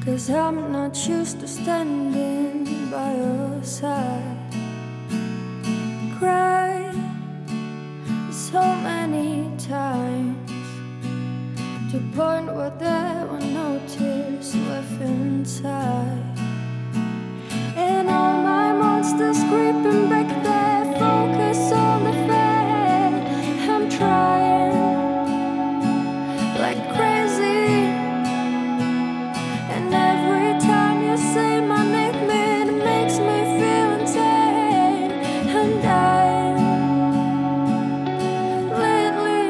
'Cause I'm not used to standing by your side. Cried so many times, to the point where there were no tears left inside. And all my monsters creeping back there, focus on the fair. I'm trying like crazy, and every time you say my name, it makes me feel insane. I'm dying lately.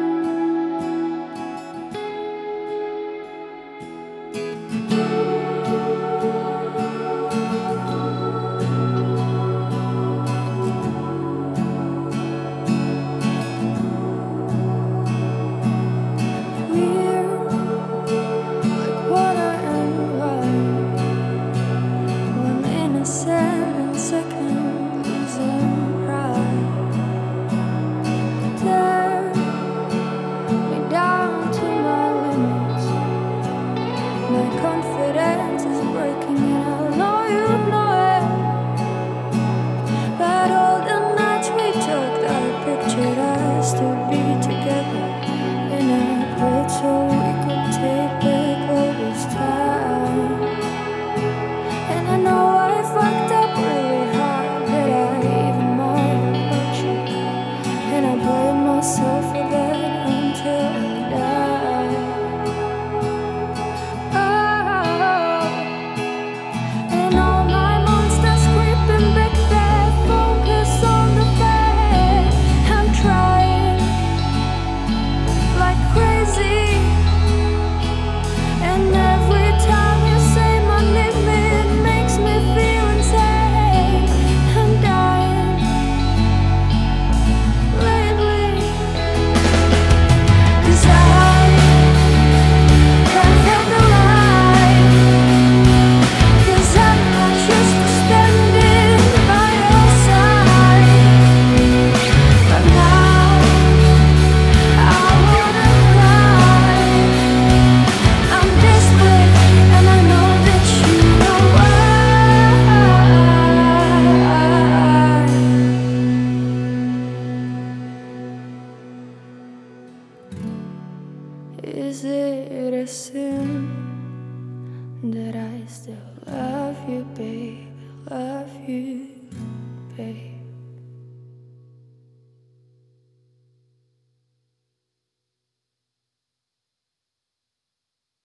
Confidence is breaking, and I know you know it. But all the nights we talked, I pictured us to be together, and I prayed so we could take back all this time. And I know I fucked up really hard, that I even mind about you, and I blame myself for that until I die. Is it a sin that I still love?